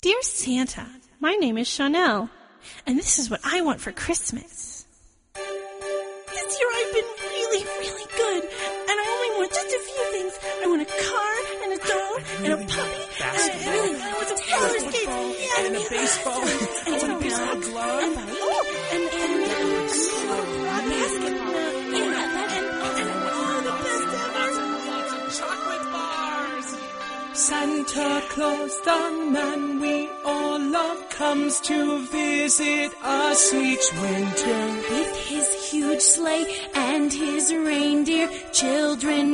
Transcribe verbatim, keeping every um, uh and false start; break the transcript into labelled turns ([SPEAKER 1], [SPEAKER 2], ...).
[SPEAKER 1] Dear Santa, my name is Chanel, and this is what I want for Christmas. This year I've been really, really good, and I only want just a few things. I want a car, and a dog, and a puppy, and I really want some roller skates, yeah,
[SPEAKER 2] and a baseball,
[SPEAKER 1] and
[SPEAKER 2] and a baseball glove,
[SPEAKER 1] and oh, and and and a basketball, yeah, and and oh, the best ever.
[SPEAKER 2] Lots of chocolate bars. Santa Claus, the man we all love, comes to visit us each winter
[SPEAKER 1] with his huge sleigh and his reindeer children.